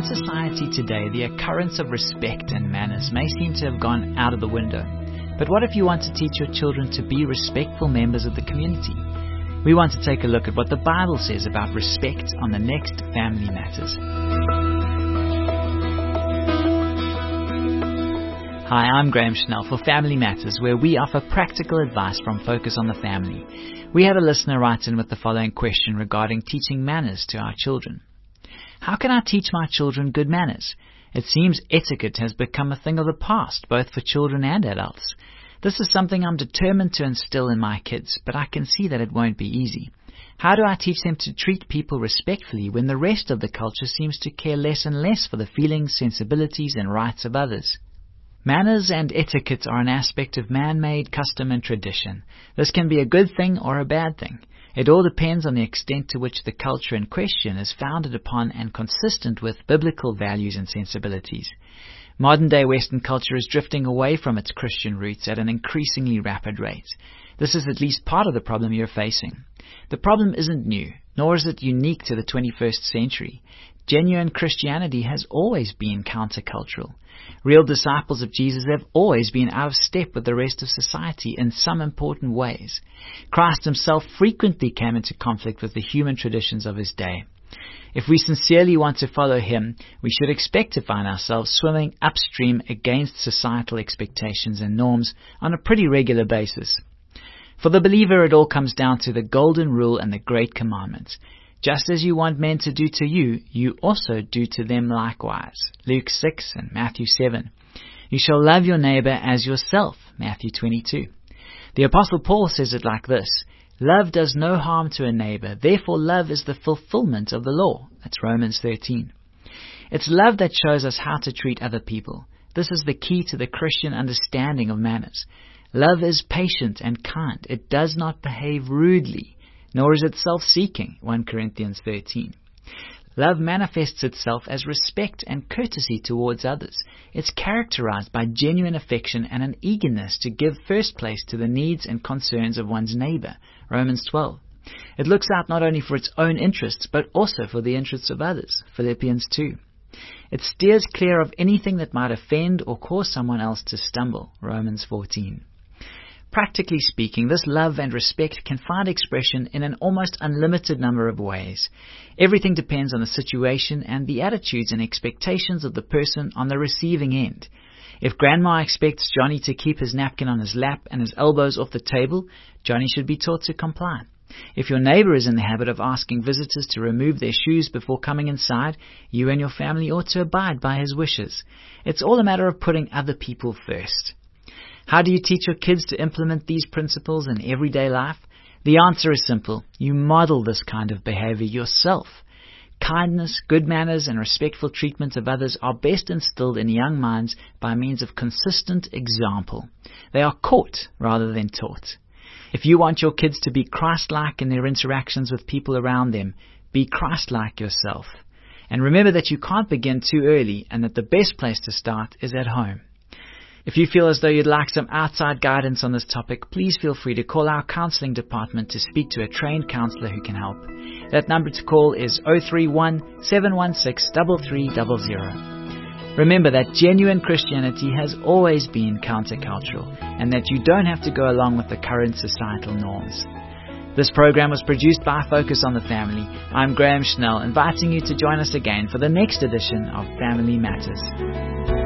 in society today, the occurrence of respect and manners may seem to have gone out of the window. But what if you want to teach your children to be respectful members of the community? We want to take a look at what the Bible says about respect on the next Family Matters. Hi, I'm Graham Schnell for Family Matters, where we offer practical advice from Focus on the Family. We had a listener write in with the following question regarding teaching manners to our children. How can I teach my children good manners? It seems etiquette has become a thing of the past, both for children and adults. This is something I'm determined to instill in my kids, but I can see that it won't be easy. How do I teach them to treat people respectfully when the rest of the culture seems to care less and less for the feelings, sensibilities, and rights of others? Manners and etiquette are an aspect of man-made custom and tradition. This can be a good thing or a bad thing. It all depends on the extent to which the culture in question is founded upon and consistent with biblical values and sensibilities. Modern-day Western culture is drifting away from its Christian roots at an increasingly rapid rate. This is at least part of the problem you're facing. The problem isn't new, nor is it unique to the 21st century. Genuine Christianity has always been countercultural. Real disciples of Jesus have always been out of step with the rest of society in some important ways. Christ himself frequently came into conflict with the human traditions of his day. If we sincerely want to follow him, we should expect to find ourselves swimming upstream against societal expectations and norms on a pretty regular basis. For the believer, it all comes down to the golden rule and the great commandment. Just as you want men to do to you, you also do to them likewise. Luke 6 and Matthew 7. You shall love your neighbor as yourself. Matthew 22. The Apostle Paul says it like this. Love does no harm to a neighbor. Therefore love is the fulfillment of the law. That's Romans 13. It's love that shows us how to treat other people. This is the key to the Christian understanding of manners. Love is patient and kind. It does not behave rudely, nor is it self-seeking, 1 Corinthians 13. Love manifests itself as respect and courtesy towards others. It's characterized by genuine affection and an eagerness to give first place to the needs and concerns of one's neighbor, Romans 12. It looks out not only for its own interests, but also for the interests of others, Philippians 2. It steers clear of anything that might offend or cause someone else to stumble, Romans 14. Practically speaking, this love and respect can find expression in an almost unlimited number of ways. Everything depends on the situation and the attitudes and expectations of the person on the receiving end. If Grandma expects Johnny to keep his napkin on his lap and his elbows off the table, Johnny should be taught to comply. If your neighbor is in the habit of asking visitors to remove their shoes before coming inside, you and your family ought to abide by his wishes. It's all a matter of putting other people first. How do you teach your kids to implement these principles in everyday life? The answer is simple. You model this kind of behavior yourself. Kindness, good manners, and respectful treatment of others are best instilled in young minds by means of consistent example. They are caught rather than taught. If you want your kids to be Christ-like in their interactions with people around them, be Christ-like yourself. And remember that you can't begin too early and that the best place to start is at home. If you feel as though you'd like some outside guidance on this topic, please feel free to call our counseling department to speak to a trained counselor who can help. That number to call is 031 716 3300. Remember that genuine Christianity has always been countercultural and that you don't have to go along with the current societal norms. This program was produced by Focus on the Family. I'm Graham Schnell, inviting you to join us again for the next edition of Family Matters.